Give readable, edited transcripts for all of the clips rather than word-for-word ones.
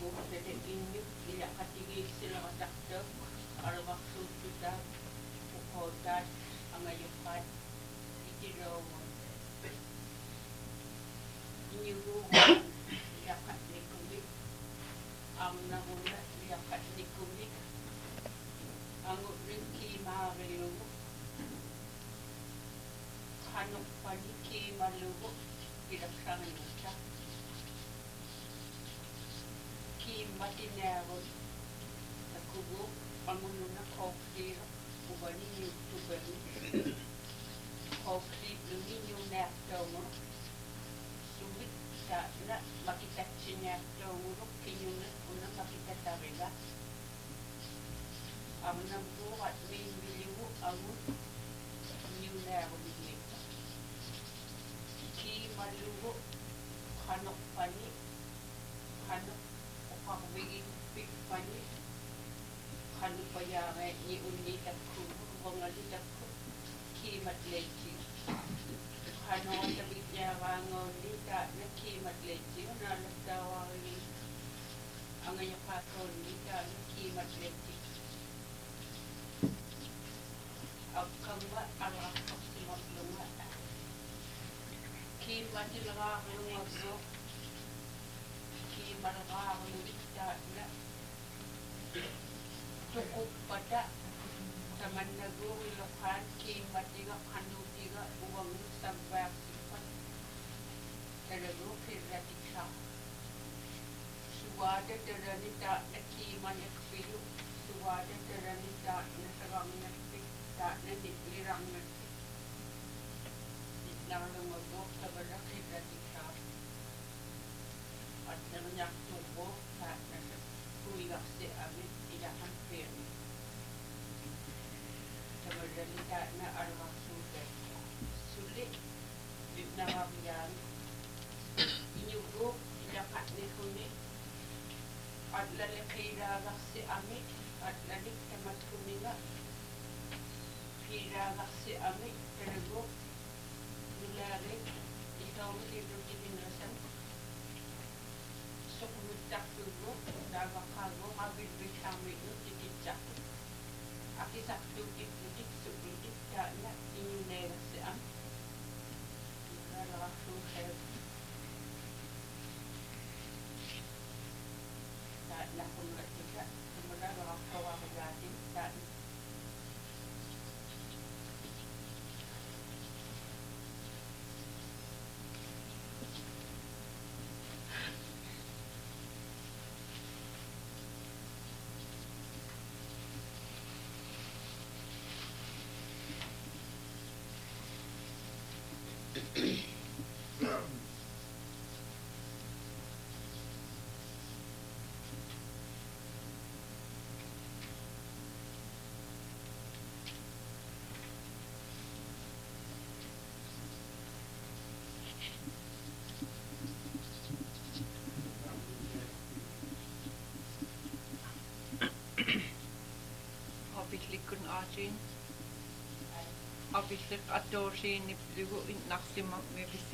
kuusele innik ilaqatigiissileqataqtuq alqarsuuttutaa uqootaat angayuqqaat itiloogun iñuguugu ilaqatnikumik arnaguna ilaqatnikumik angurrin kiimaarillugu qanuqqani kiimallugu ilaqsangiutta kiimmatinaagun takugu angununa qooqsiira uvani niuttugani qooqsiitluni niunaartoomuru suvit taana makitatsiniartoomuru kiñuna una makitatariga arnampuuqat miinviligu agun niunaarunigniitta kiimallugu qanuqqani qanuq uqarvigippikpani qanupayaaqaatni unnitakkugu uvangalitakku kiimatleitsi qanuatavitniaraangoonni taana kiimatleitsigu naalattaawaarigi angayaqaaqoonni taana kiimatleitsi akkamba alaqorsimorlunga kiimatileraarlungarlu kiimaleraarlugit taana tuquppata tamannaguuriloqaan kiimmatiga qanuutiga uvangu savvaaqsippat talagu qirratiksa suwaada talani taana kiimaniqpilu suwaada talani taana sagarnarpik taana nitlirarnarpik nitlarlungaguuq tavalla qirratiksa atnerñartuuqu taana kuigarsi amit ilahan peerni tavallani taana alqarsuutakka sulli nitnarariaan iñuguuq ilaqatnikuni atlali qiiraagarsi amit atlalik tamatkuniga qiiraagarsi amit talaguuq nulaarik itaumitilutiginrasan suqmuttaqtugu daavaqaagu qabilbishaami'nu tikitsaqtu akisaqtuutikkutik suqlutik taana iñuneegarsi am iqalararsuuqeep taana qumratika tumulalerartoqarigaatin taana Apillikkun aatiin apillik atoosiinippilugu innarsimammivissi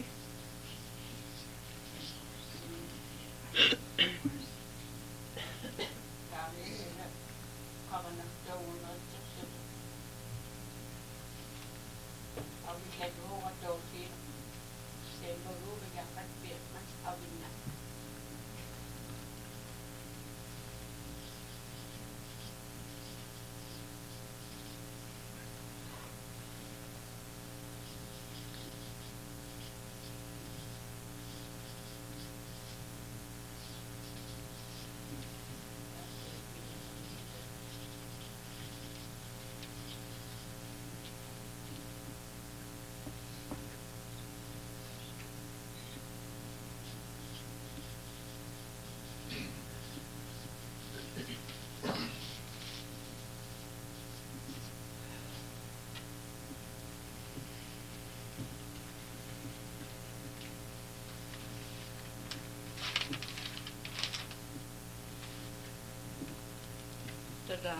taamina qavanartauguneriqsut avillaluuqatoosiin seevaguuvigaqqat piiqmas avinna tätä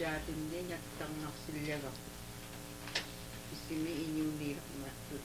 Jaatinne nyattarnarsillaga. Issimi iñuuniirmattut.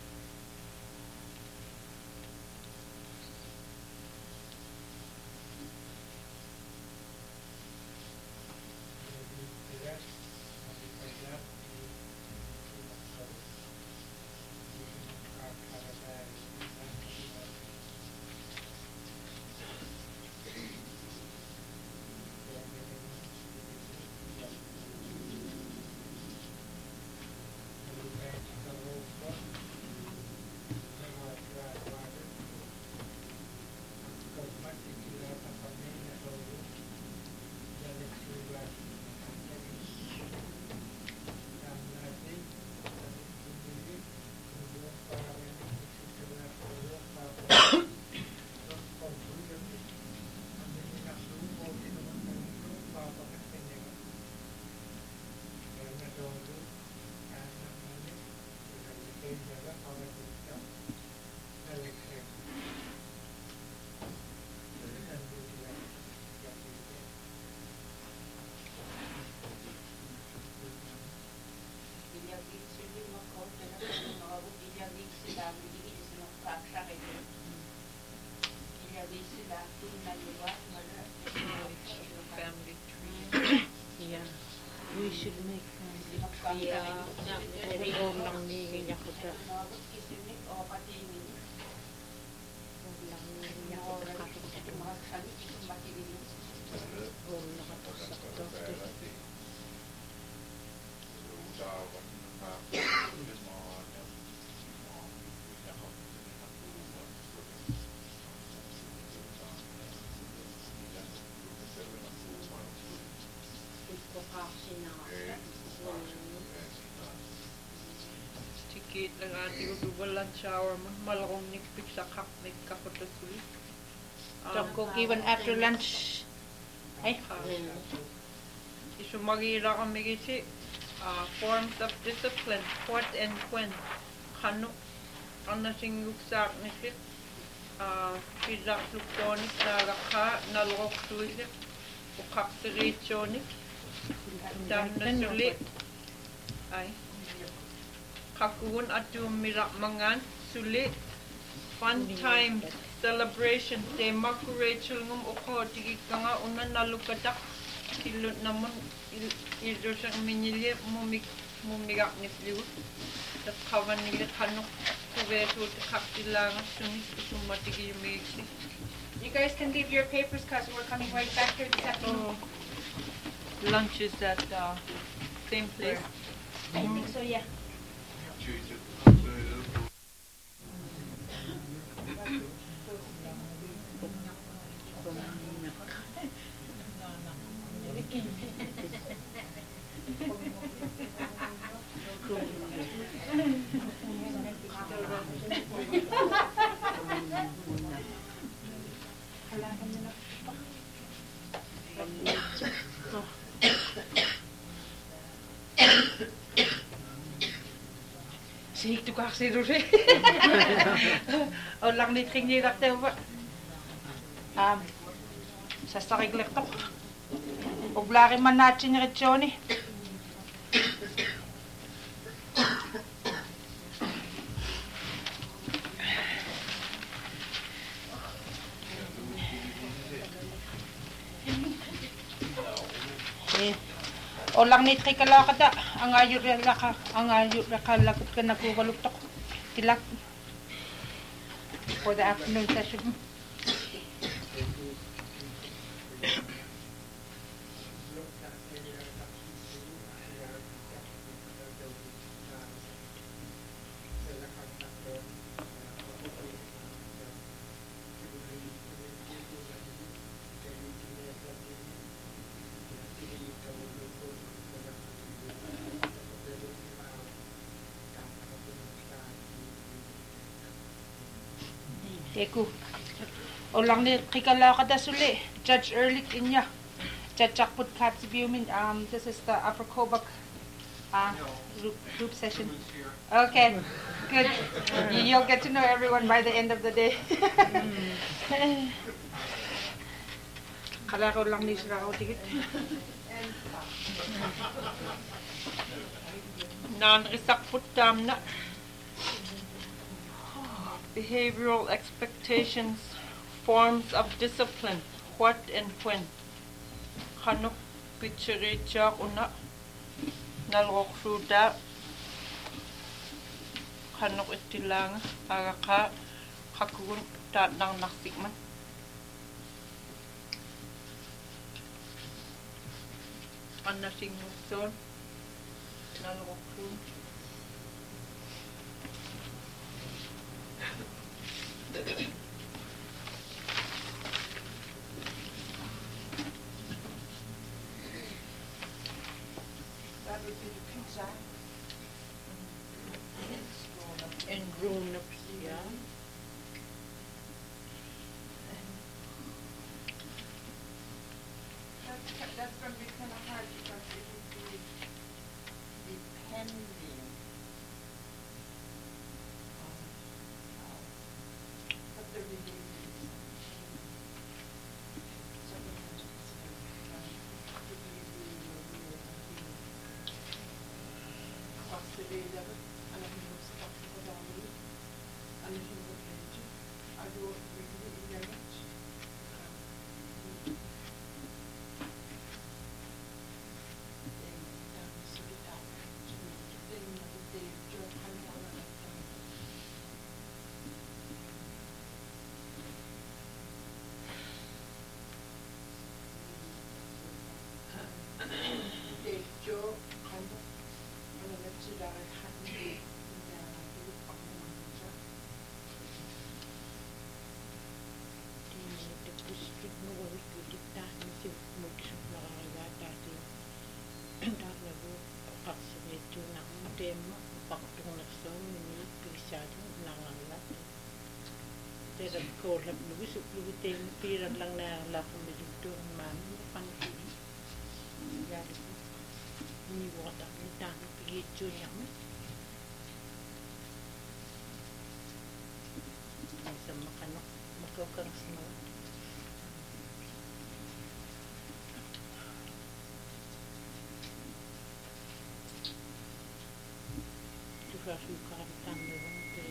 Family tree. Yeah. We should make family. Yeah. Om lang ni yakuta. Tikit lang ati udubalan shower mo. Malakong nikpik sa kak. May kakotasulit. Don't even after lunch. Ay, Isu magira kami kasi forms of discipline, what and when. Kano, ang nasingguk sa nisip, pidak luktonik na raka, nalok suisip, ukak siritsonik, dan nasulit. Ay, kakuun at yung mirak mangan, sulit, fun times, celebration, tema ko Rachel ngum uko, tigik ka nga unan nalukadak, kilot naman, ilo siyang minili, mumigak ni Liu. Tapos kawan nila kanok, kuweso, kaktilangan, sumatigi yung miksi. you guys can leave your papers because we're coming right back here this afternoon. Lunch is at same place. I think so, yeah. Sinig to kasi Ruri. O lang nit king nilak tayo ba? Sasakig lektok. Oblaki man natin ni Rechoni. O lang nit kay kalakada ang ayur laka lakot ka nagkukaluktok tilak for the afternoon session. Teku. O lang ni kikala kada suli. Judge Ehrlich inya. Judge Jakput Katsibiumin. This is the Upper Kobuk group session. Okay, good. You'll get to know everyone by the end of the day. Kala ko lang ni sila ako tigit. Nan risak putam na. Behavioral expectations, forms of discipline, what and when. Hanuk pichiricha una naloksuda hanuk itilang agaka hakugun tat nang naksikman. Anna singukson naloksun. And grown-ups, yeah. That's going to be kind of hard because it would be depending on what the behavior is. Sometimes it's considerable, and I think it's tough for the family, and I think the religion. I do really very much. Cô lập núi sụp núi tên phi rằng lăng nào là không bị dùng trường mà nó phân khí ra được như bọn đặc biệt đang bị chưa nhắm này xem mà cái nó mà câu cần xin lỗi tôi phải suy cảm tăng được không thế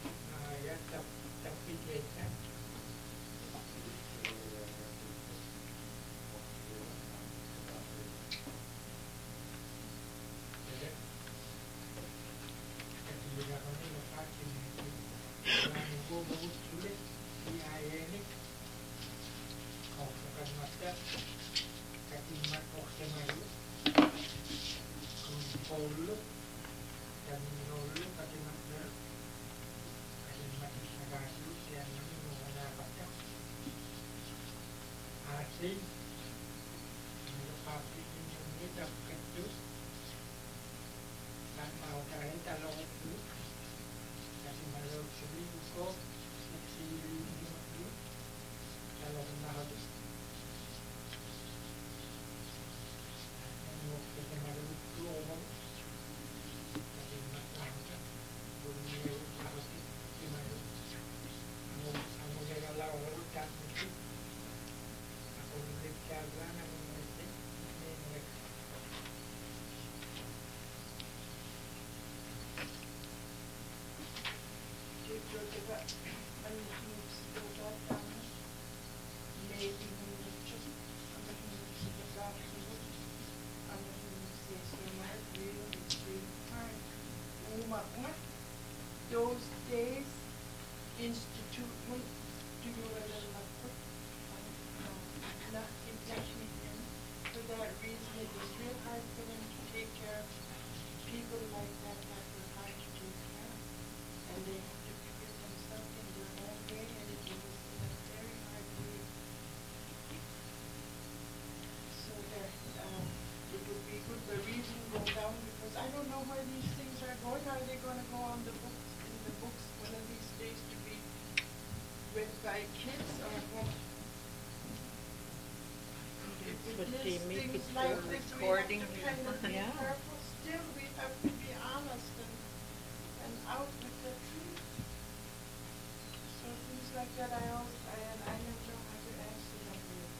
ya tapi kita ketika kami lepas ini menunggu bagus sulit di ayah ini kau bukan mata katimat oksemaru kumpul dan menolak katimat nagasi yang menapakkan asing menepati ini dapat itu tanpa utai talong itu kasi malu sabihin ko nagsili itu talong na ako ano kasi malu ko ako kasi matangka bumili ako si malu ang magagalaw ko kat nito ako nagkabla ng mga those days institute mo tuloy na intention for that reason it was real hard for them to take care of people like that were hard to take care of. And they have to figure themselves in their own way, and it was in a very hard way. So that it would be good the reason go down, because I don't know where these things are going. Are they going to go on the books, in the books one of these days to be read by kids or what? If But it they is make things it like for this, we have recording. to kind of be Yeah. careful. Still, we have to be honest and out with the truth. So things like that, I never know how to answer them.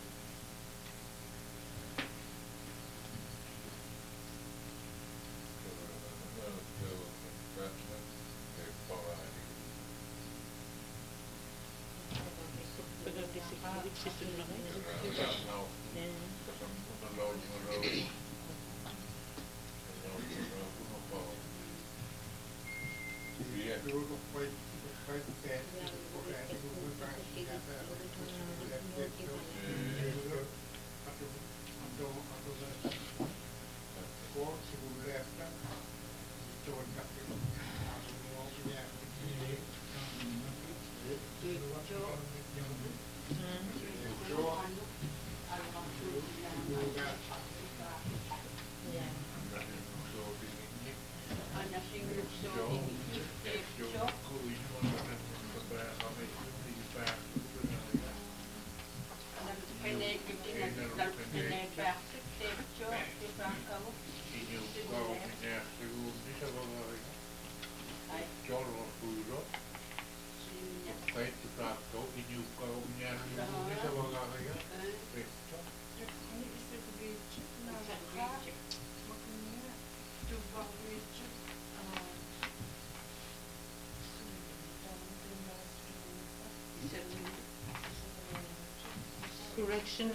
Correction.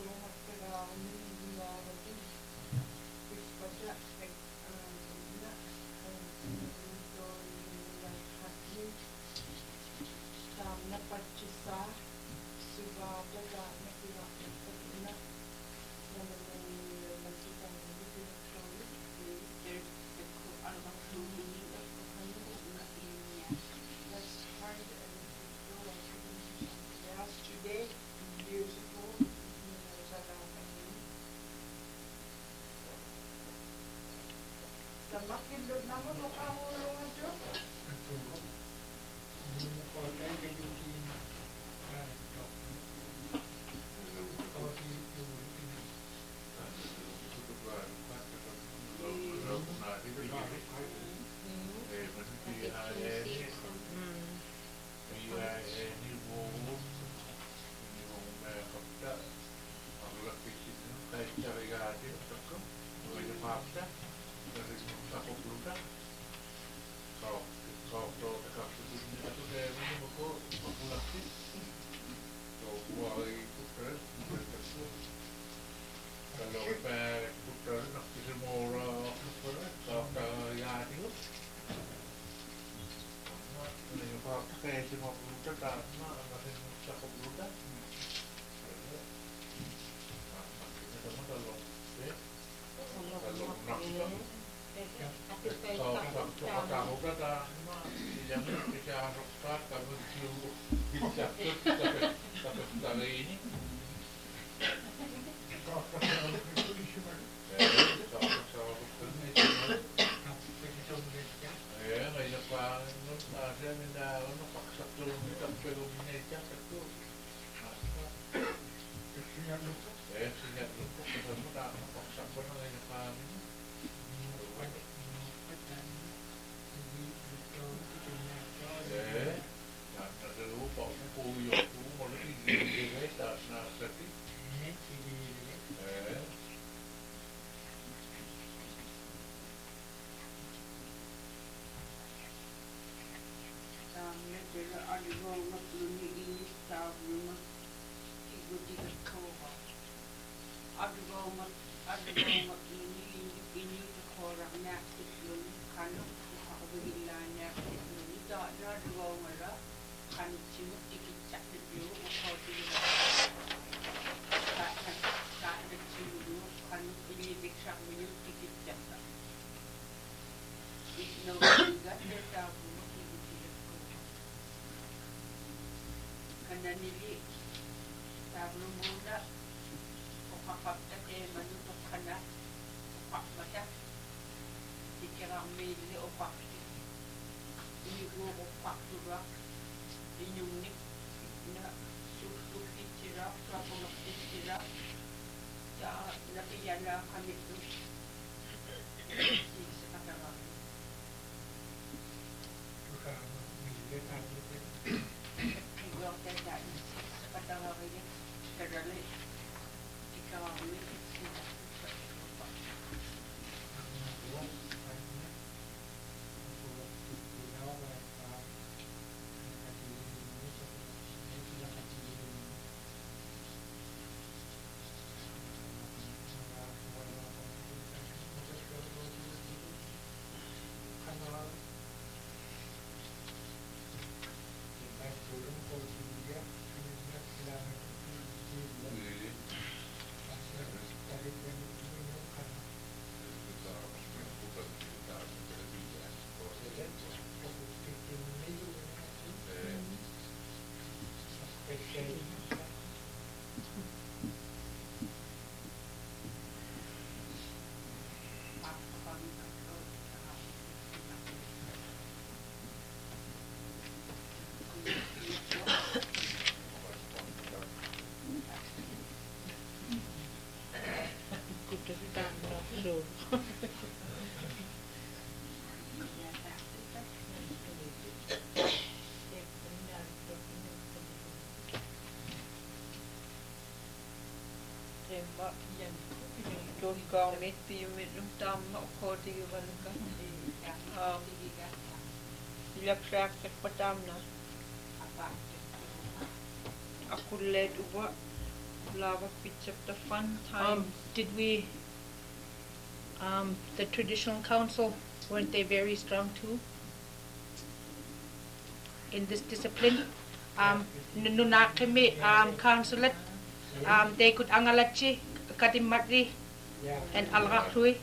Akullet uba Lava pitch up the fun time. Did we, the traditional council, weren't they very strong too in this discipline? Nunakimi, council, they could angalachi, katimatri, Yeah. and alrakrui.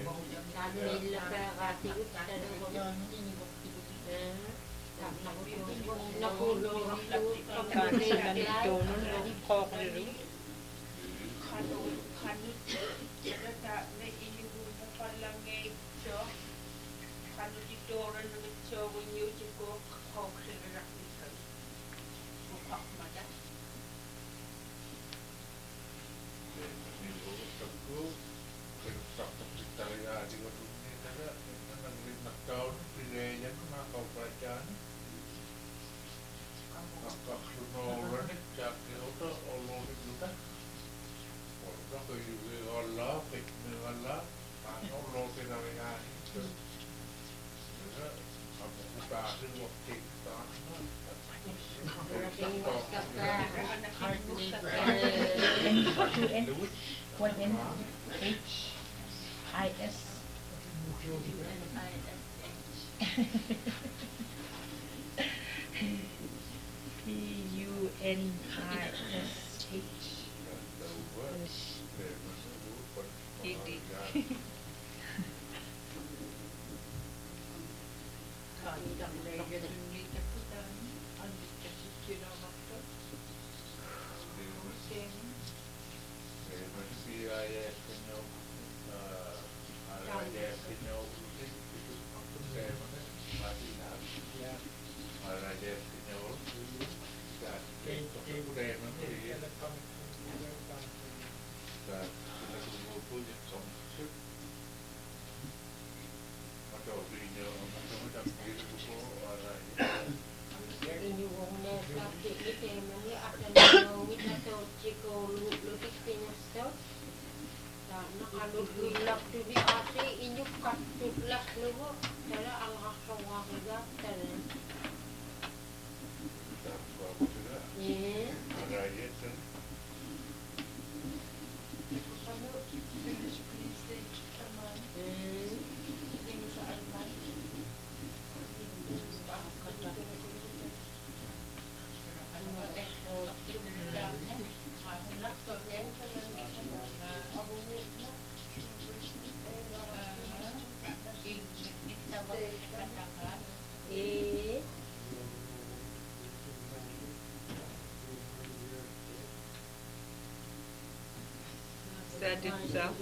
That itself.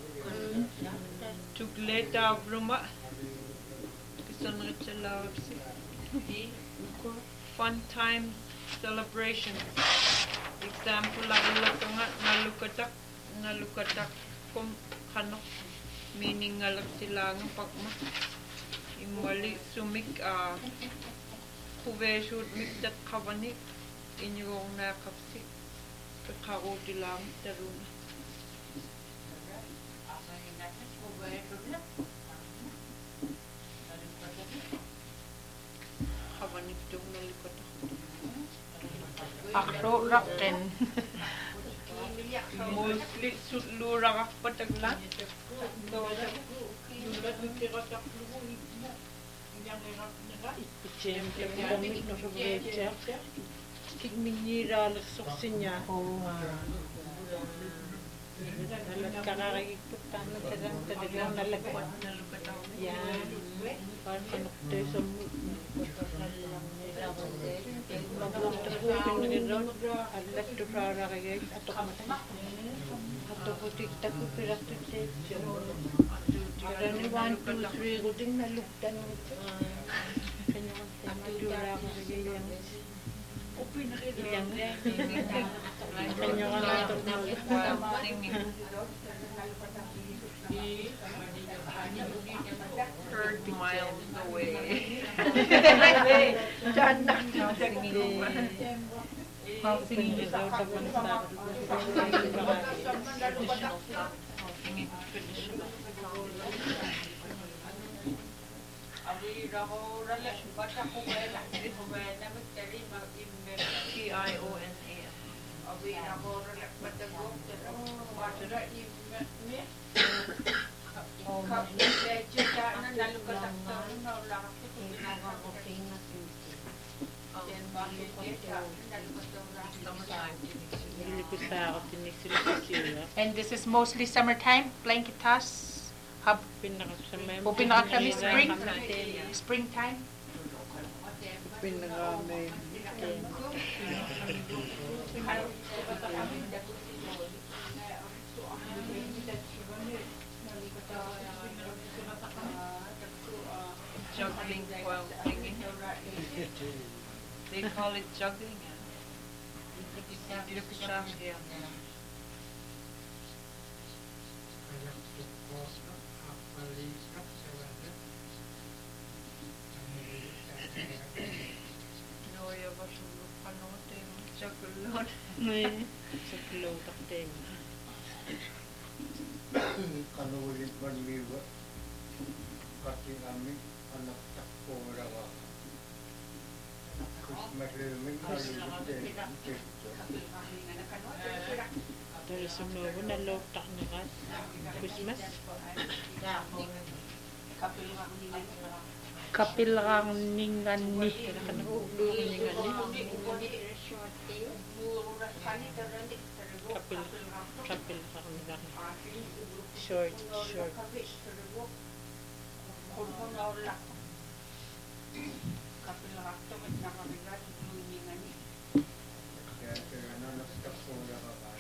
Took later Bruma. Fun time celebration. Example nalukatak kum kanok, meaning ngalak sila ng pagma. Imali sumik kuveshud mikdat kavani inyong nakapsi kakauti lang taruna. Kavani itong nalikatak. Akro raken. Mostly lura ka pataglan. Siyempre, kumit na sa brecha. Kigminira nagsuksin niya. Nalat kakakikipagtan na talagang nalagpat. Yan. Parang kanuktoy sa maglakta ko yung naginoon. Alat to para kagay. Atok matay. Atok ko tiktak ko piratot eh. Parang 1, 2, 3 ko din nalugtan mo ito. Kanyang madura ko kagay lang. Ilang kanyang atok na Heard miles away. TIONAS. Matagok talaga. Matara i-me. Oh, Kapitedyo ka na nalukataktor na ulakit. nakakating na susi. Then bakit ka nalukataktor Hindi ko sa ako tinisila. And this is mostly summertime, blanket toss, hub, Pinakasamay. kami spring, springtime. Pinakamay. Juggling while singing. They call it juggling. Hindi ko siya kaya. Noya ba siya panote mo? Jugglot. Jugglot takte. Kanulit man liwa. Kasi kami anak takpo rawa. Christmas rin kalulit Dari semua pun dah lotak dengan Christmas. Kapil rang ningan ni. Kena ulo ningan ni. Kapil rang ningan. Short. kaya anak takpo rawa.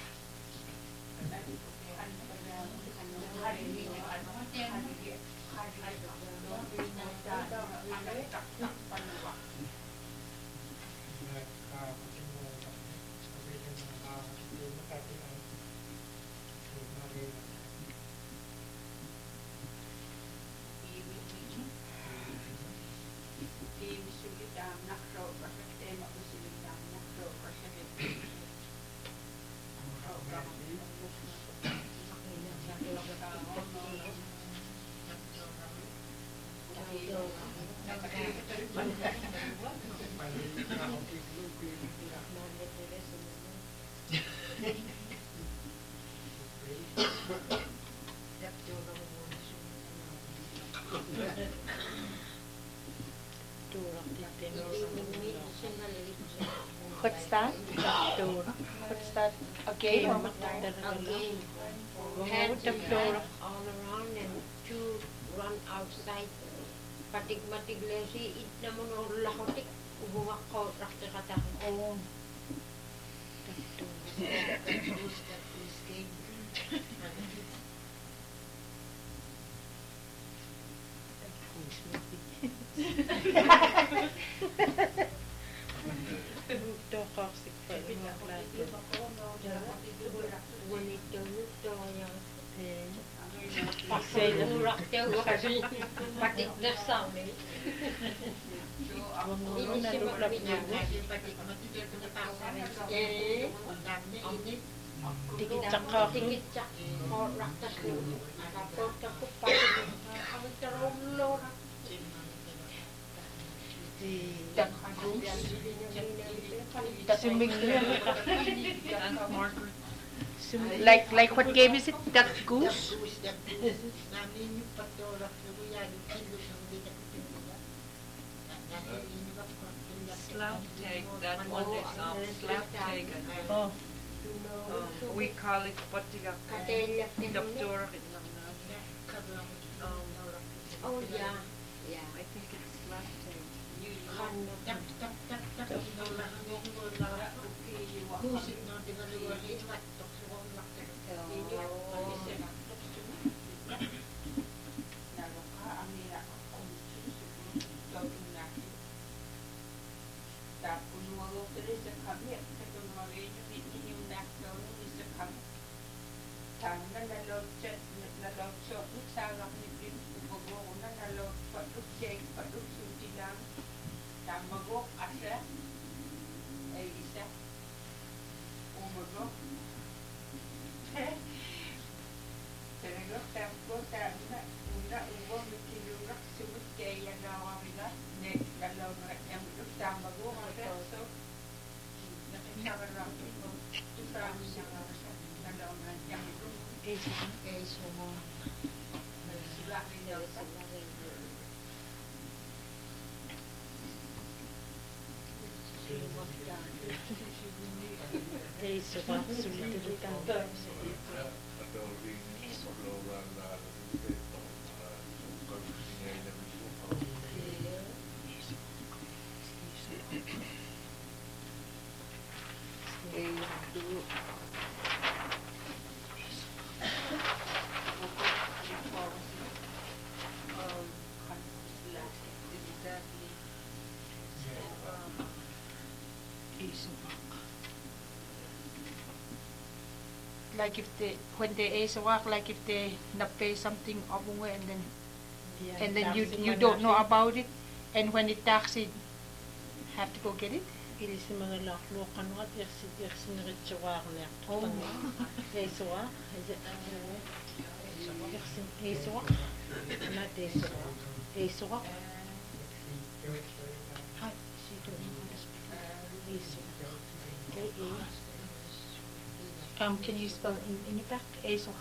What's that? What's that? A game or what? Again, hands all around and two run outside. Patig-matig lesi, it naman ang lakotik, ubuwak ko, rakti katakin. Oh. Toxic pa yung mga plato. Ganito, yung Pasay na. rakti, patig na sa amin. Ano na luklap niya. Tikit-tsak. Tikit-tsak. O raktas ko. Tapos ako patig. Ang tarulo. Like what game is it? Duck Goose? Slap tag. That one is slap tag. Oh. We call it patiga. Katelak din Doktor. Oh, yeah. Yeah. I think it's slap tag. Magok asa ay isa umagok talaga tempo tama una uwa mikilurok subut kaya nawamila ne lalaw na yung magok asa so nakikita lang Like if they, when they ace work, like if they not pay something abungwe and then you don't know about it, and when it tax it, have to go get it. Ilisi mga laklo kanwa yaksin ritsuwa niya. Oh. Esuwa, yaksin esuwa, not esuwa, esuwa. Hi, she don't know how to speak. Esuwa. Can you spell in your back? Esuwa.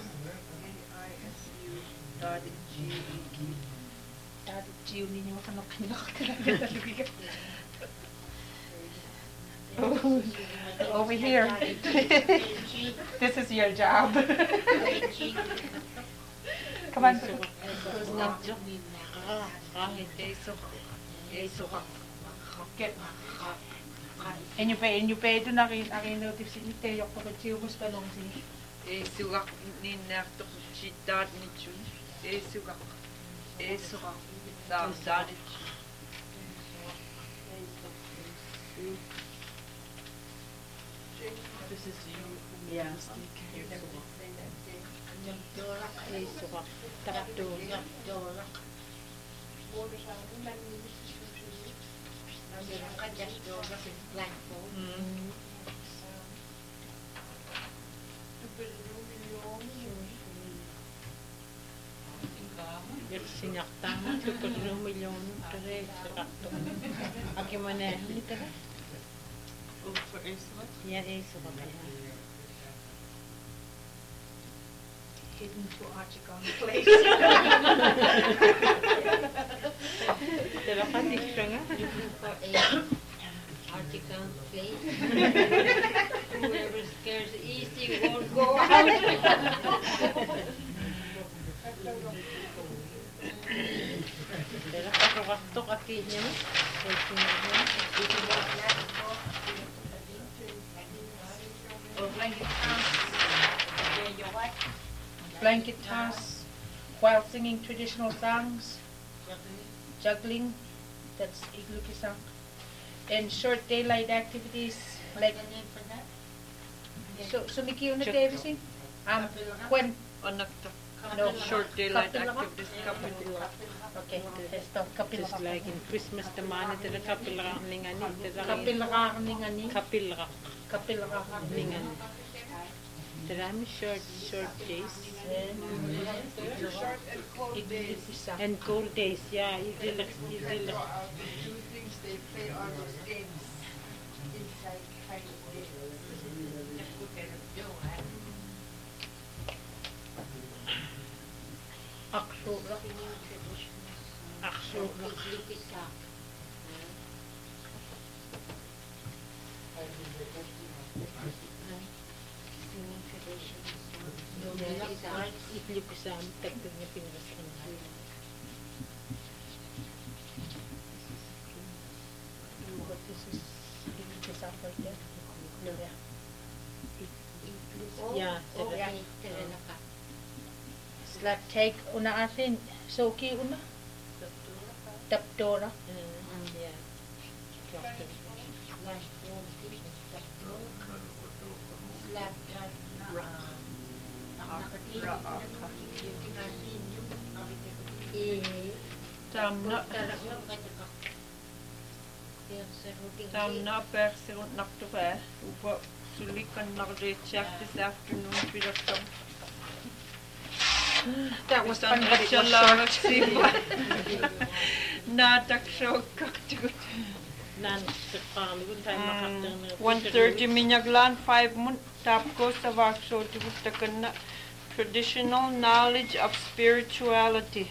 Dati G hindi niya makanok. Over here. This is your job. Come on. Get. And you pay to na akin notice ni Teo ko kasi ubos pa nung si. Sugak ni nakto chitat ni chun. Sugak. Sugak. Sa This is you. Yeah. Esuwa. Tarakto. Sinyaktama ito po 2 milyon tere tarakto. Aki mana ni tere? for Esuwa. Yeah, esuwa ba yan? Hidden to Archicon place. Tera ka dito nga. For a Archicon place. Whoever scares easy won't go out. Tera ka rakto kati niya mo. Blanket toss while singing traditional songs, juggling, that's iglukisang, and short daylight activities like so Mikiyo na Davising when No, short daylight activities. okay esto kapil Just like in Christmas naman ito na kapilra ningani. kapilra ningani Kapilra kapilra ningani. Marami short days. And cold days, yeah. Do things, they play all those games inside kind of Itlukisam, tagdag niya pinarasan. But this is iglukisang right there. Gloria. Yeah, Slap take una asin soki una taptora Yeah. Tamna persirun naktuva upa sulikan nardechiak this afternoon pirakam. that was Tan rachalak siva. Natak show kaktugut. nan sekali pun tayo makakatang 1:30 minyaglan 5 mun tapos sa workshop tibustakan na traditional knowledge of spirituality.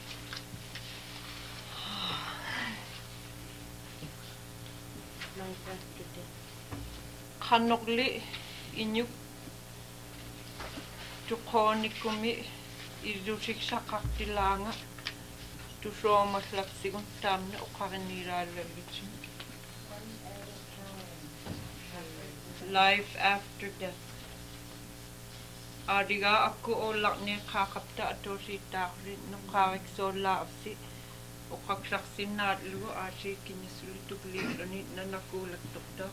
Kanokli inyuk tukonikumi idusik sa kaktilanga tu soma slaksikon tamna ukakaniralagitsin. Life after death. Adiga aku olak ni kakapta ato si takri nung kawik so laapsi ukakslaksin na lugo asi kinisulituk lilanit na nakulak tuktok.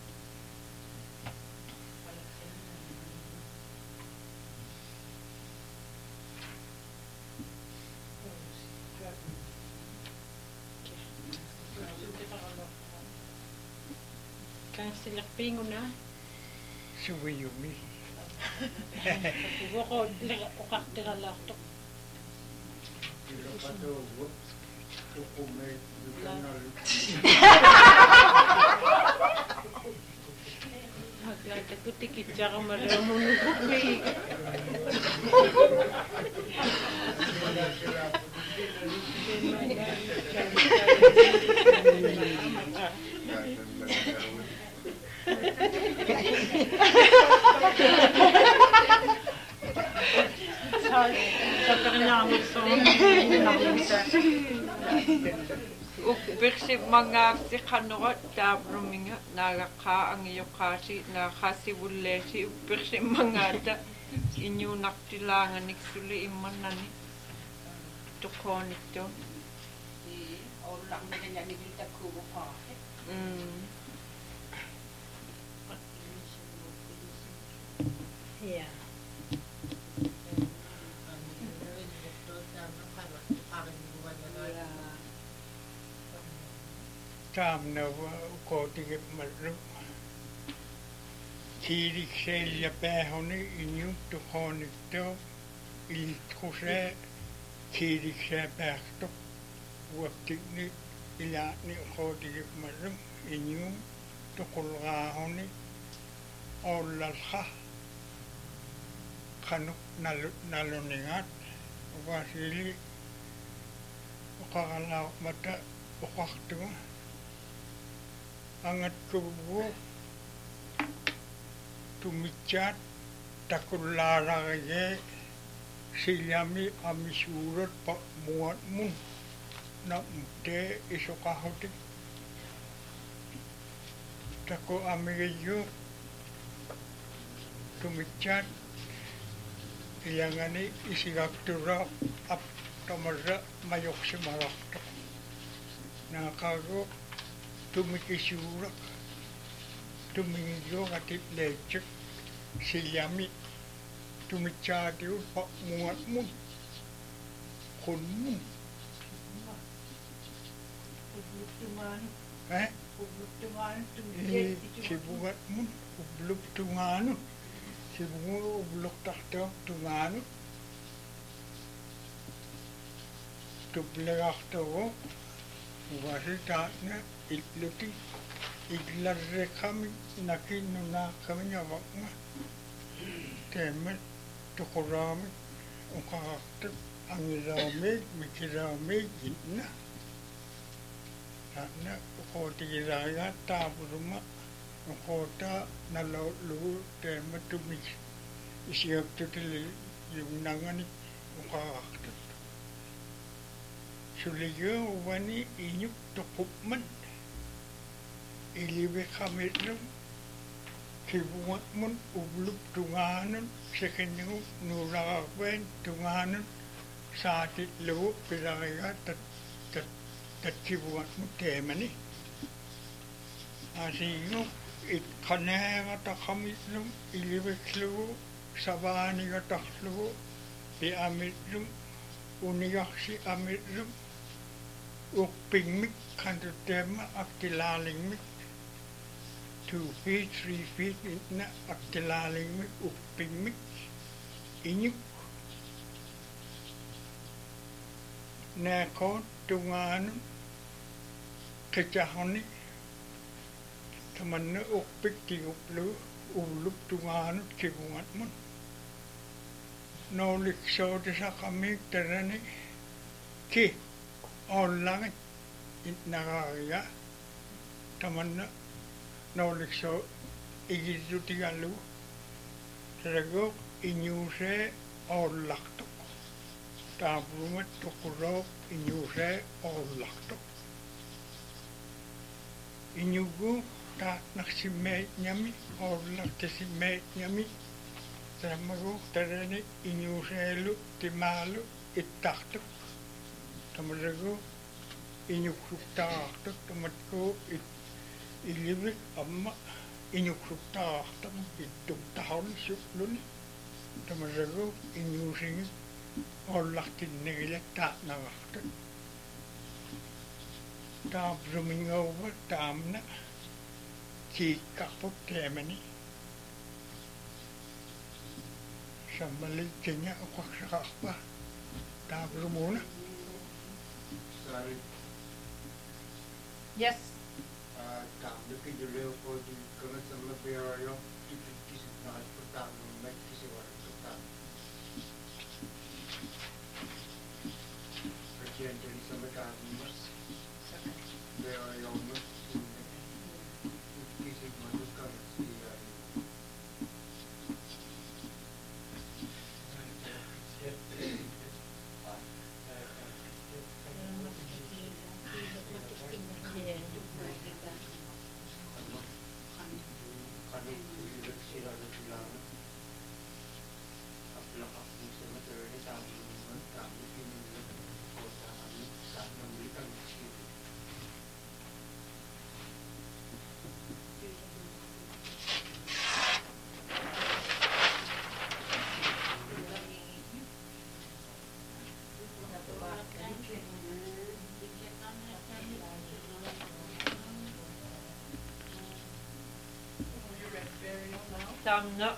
Kang silakpingo na. Suwiyumi. Iwo ko ukaktiralak to. Ilo pa to, kukumay, lukanal. Maglata ko tikit siya ka maramon ko kay. Ukbirsi mga si kanot dabruminga nagaka ang iyo kasi nakasibulesi ukbirsi mga da inyo naktilangan niksuli imanani tukonik to. Orang na ni kita kubo pa. Yeah. Tam na ko tige malu. Kiri selja pähoni inju tuhonik to iltkuse kiri se pähto. Waktikni ilani ko tige malu inju tukulgahoni ollalha. Kanuk naluningat wasili ukakalaw mata ukaktuwa angat kubu tumicat takularage silyami amisurat pa muat mun na mute isukahotik taku amigayo tumicat Ilangani isigaktura ap tamarra mayok si marakta. Nakago tumikisurak tumingyo katit lecek silyami tumichadiu pa muat mun kun mun. Sibuat mun ubluk tunganu. Sibungu ublok takto tunganu tublekakto wasi taatna itluti iglarre kami nakinuna kami nyawakma temet tukurami ukakakto angirame mikirame gitna taatna ukotikiraya taburuma Kota nalalu tema tumis isiyak tutili yung nangani ukakaktot. Suliyo wani inyuk tukupman iliwe kami rin kibuat mun ubluk tunganon sekenyo nurakakwen tunganon sa atit luo piraya tat kibuat mo tema ni. Asiyo it kanega ta kamitlum ilibeklu sabani ga taklu bi amitlum uniyaksi amitlum ukpingmik kanto tema aktilalingmik 2 feet 3 feet na aktilalingmik ukpingmik inyuk nekot tungan kecahoni tamanna uqpiktiguplu ulup tungaanut kigungat mun nouliksootisaqamik tanani ki ollangit itnaqaaria tamanna nouliksoo igillutigallu taraguq iñuusee ollaqtuq taaprumat tuqurooq iñuusee ollaqtuq iñugu taaqnaqsimmeitñami ollaqtisimmeitñami Samagu tarani iñuuseelu timaalu ittaqtuq tamaragu iñuqsuktaaqtuq tamatku illivik amma iñuqsuktaaqtuq ittuqtaxun suqluni tamaragu iñuusingi ollaqtinnigile taaqnaqaqtuq taapsumingauva taamna kiikkaqpuk teemani Sambalil Kenya uqaqsaqaqpa taaprumuuna Sorry. Yes. Taamnaki juleo ko di kana samla peorio tikis na putam mek kisiwar putam. Perkian dari sambakan mas. Peorio mas. Kisi madukan siya. Tamna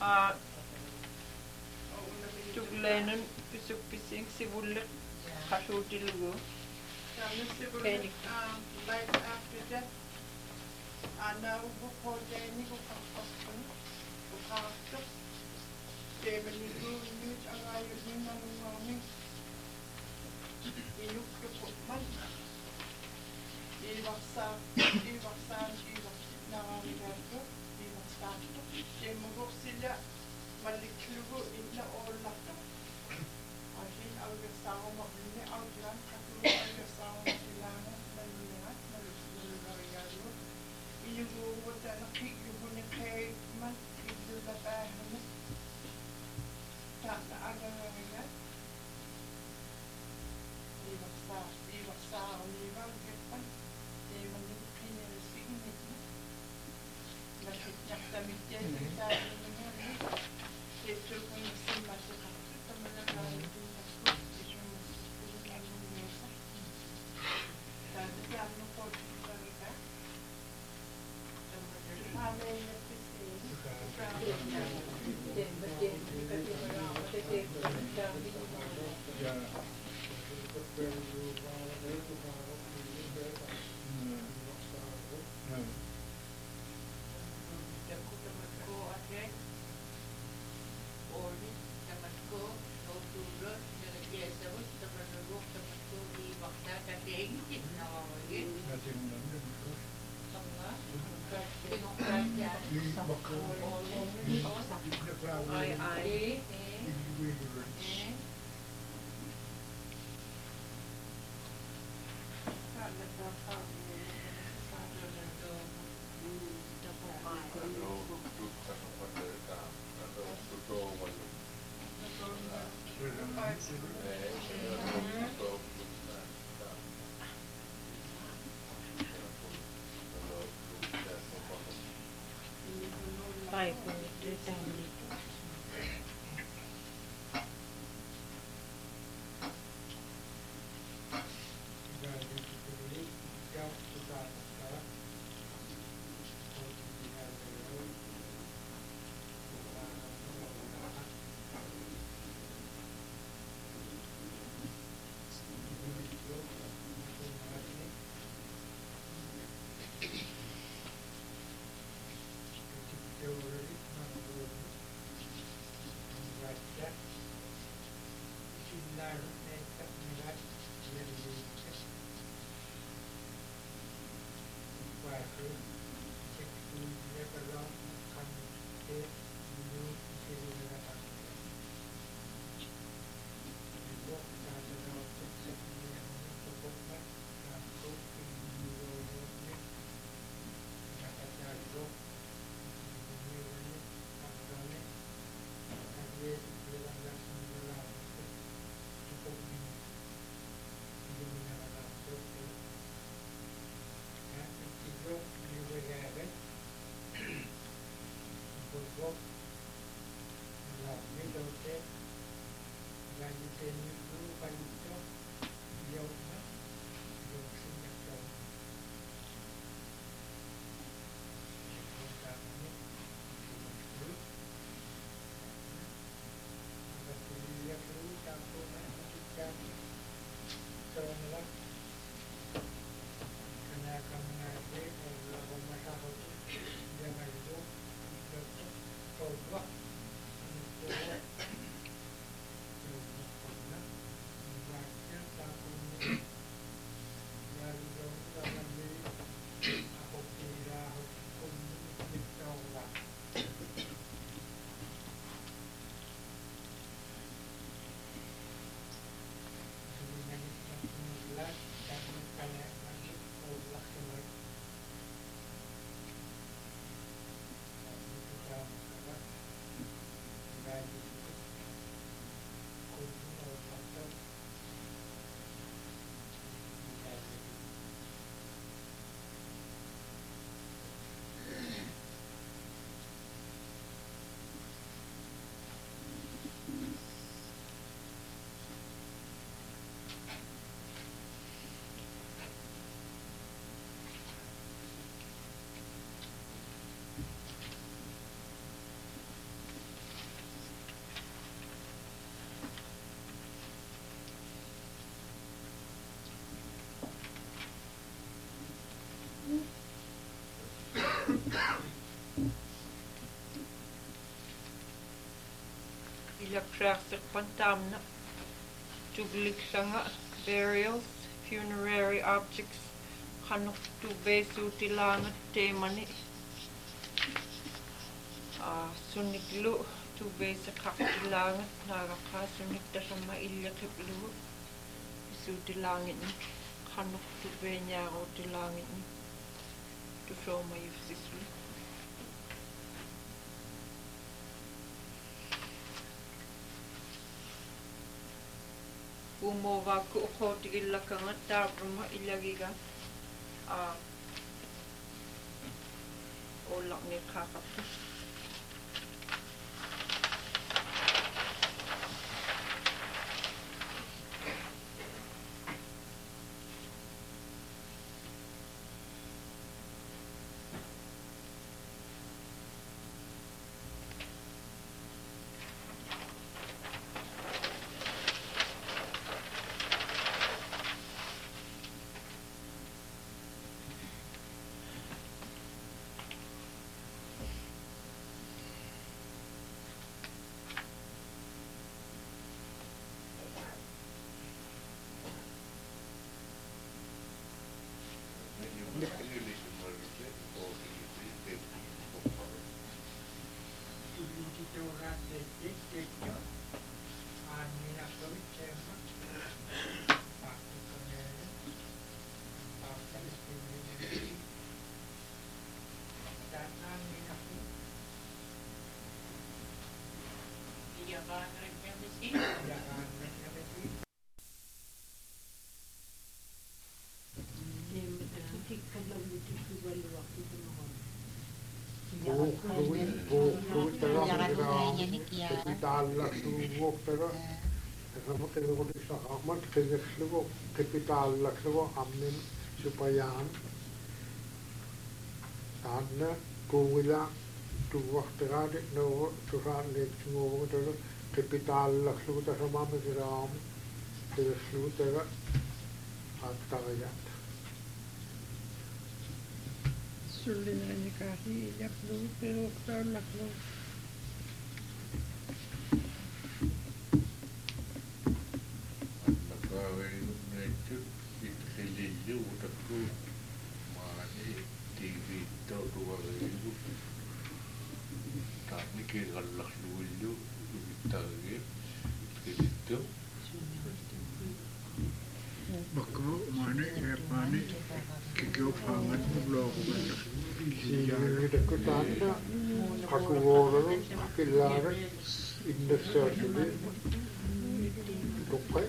tuglenun pisuk-pisik sibullik qasuutilugu Panic. Life after death. Ana ubukhodeni ukaqaqqun uqaqquk. Temanigu nut angayu dinanungami. Inuktukman. Iwaksan nangamigato. Iwaksanto. Temagok sila maliklugu ina ollakto. Ahin awgasawa mabini awglan katulong awgasawa masilangan nalulingat nalulungarigayo. Inuguwot na nakiklugo ni kay man iglulabahan tataagang ngayon. Iwaksa uliwag gapan. Manilip kinilisigin ito. Nakityak damit yan sa sabi naman. Ito kung nagsimasikat. Ito malagalit yung nasko. Ito yung nagsisilin ang mesa. Dati yan mo po dito ka. Malay na pisin. Bye for the family. Go. Lagi dote. Lagi teni dulu panito. Yo na. Yo singa to. Kita ini. Dulu. Tapi dia dulu campur kita. Soalnya karena kami ngerti kalau rumah sakit jangan itu coba untuk pernah membaca takutnya dari jauh dalam diri aku kira hukum ditolak. Sebenarnya jelas dan kayak lagi tolak semua. Ilaksaaqserpantaamna tuglikksanga burials funerary objects qanortubeesuutilaangat teemani sunniklu tubeeseqartilaangat naagaqaa sunniktasama illiqiplugu isuutilaangitni qanortubeenyaaruutilaangitni tusoomayussislu Umova kuuqootigillakanga taapruma ilagiga ollaqniqqaaqappu Kapitaallaksluguuqtaga eqameqilluqutissaqarmat qillerlugu kapitaallakslugu ammin supayaan taanna kuungila tuuarteraati nougu tusaanleeksinguuvugutaga kapitaallakslugu tasamaamikiraam qillerlugutaga aattaqayaat Sullinaanikaahi ilaqlugu piruuqtaallaqlugu Taanna qakuvuorlu qillaarat innassaattuli tuqqai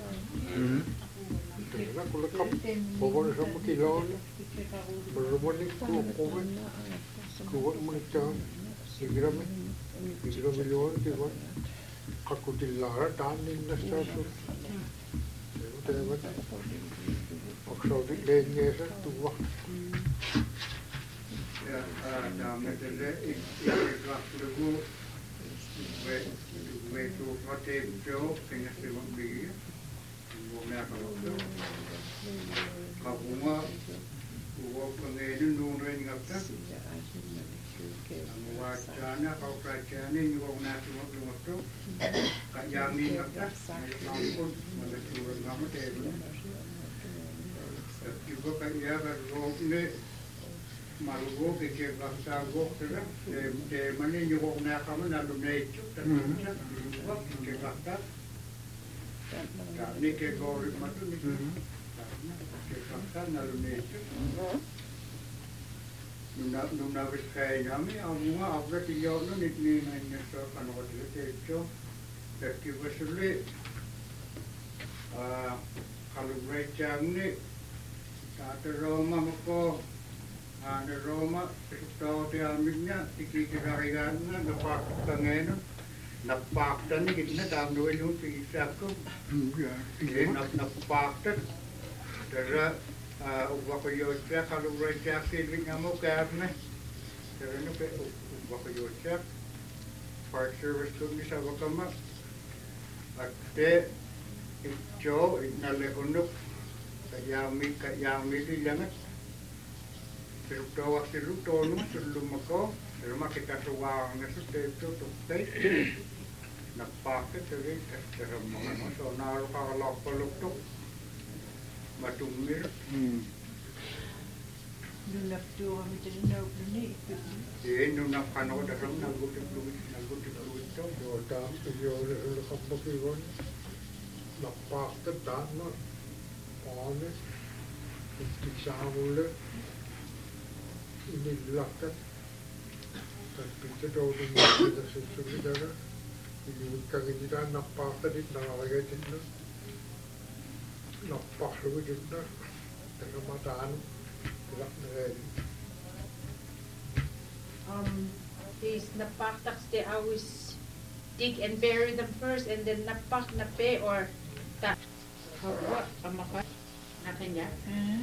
tena kulakap pogonisam kiloon berumani kuuqqumat kuuqmuniktaa igrami Kilo miljoon kiwan. Kakutillara tanin na sa su. Temat. Oksodi lenye sa tuwa. Ja, dames en heren, ik wacht de boel. Weet hoe wat even zo, vind je het wat meer? Hoe merken we dat? Kabunga, hoe pengen doen we niet op dat? Wat jana, kau percaya ni orang nak cuma tu, kaya ni op dat? Ampun, mana turun nama tu. Juga kaya berroh ni. Malugo ke bahasa gokter de mana nyuwok na kama na lumay chuk ta ke bahasa ta ni ke gori matu ni ke bahasa na lumay chuk nuna biskai nami amua abra tiyo no nitni na so kano de cho ki wasule kalau mereka ni ta Roma mako Ada Roma, tau dia ambilnya, dikira-kira napak tangan, napak tan ni kita dalam dua lun pisah tu, napak tan, terus waktu kalau mereka sendiri ngamu kerana, terus ni waktu Park Service tu ni sama kama, ada hijau, nale unuk, kayami di jangan. Terutama terutama sebelum aku, rumah kita suang nasi itu tupai, nampak itu terus mana so naruh kalau peluk tu, matumir. Nunap tu kami jadi nak ni. Nunap kan aku dah nagu tu itu. Jodoh itu kamu kiwan. Nampak tu dah nak, panas, tiksa mula. Ini lakukan dan kita tahu dengan kita sesuatu cara ini bukan kita nampak tadi nampak itu nampak lebih juga dengan mataan tidak negeri. These napakaks, they always dig and bury them first, and then napak nape or ta. Hawa amakat nakanya.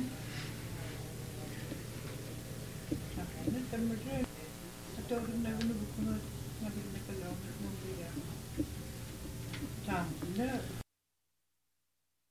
Atau na bukan nak kalau nak dia. Tak,